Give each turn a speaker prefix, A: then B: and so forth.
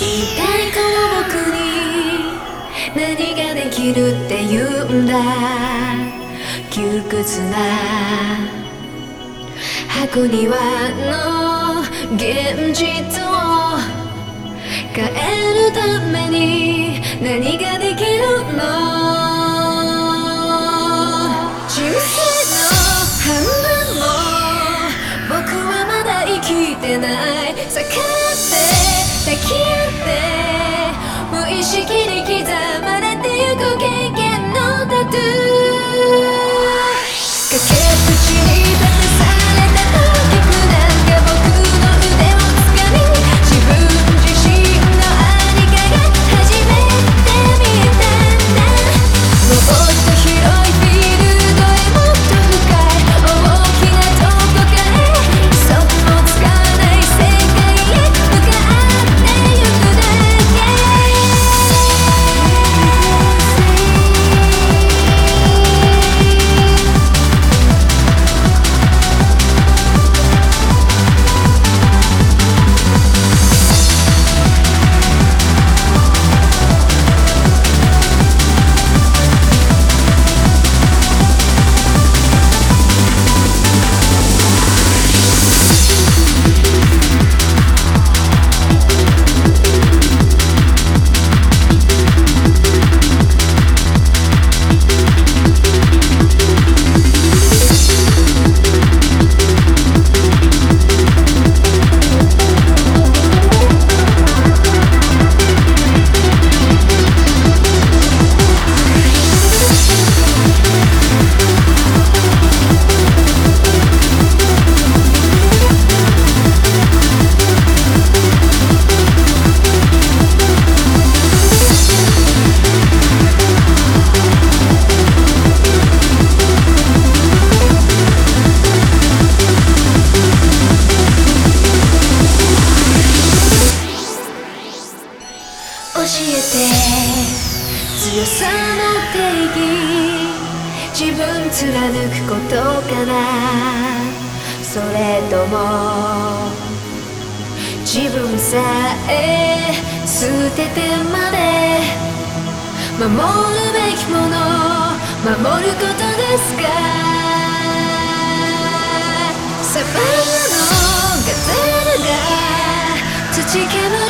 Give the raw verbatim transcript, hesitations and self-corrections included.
A: 一体この僕に何ができるって言うんだ。窮屈な箱庭の現実を変えるために何ができるの。人生の半分も僕はまだ生きてない。逆って抱き合って無意識に刻まれてゆく経験のタトゥー。崖っぷちに立たされた時くなんか僕の腕をつかみ、自分自身のありかが初めて見えたんだ。もっと広いフィールドへもっと深い大きなどこかへ、嘘もつかない世界へ向かってゆくだけ。教えて強さの定義、自分貫くことかな、それとも自分さえ捨ててまで守るべきもの守ることですか。サバンナのガゼルが土煙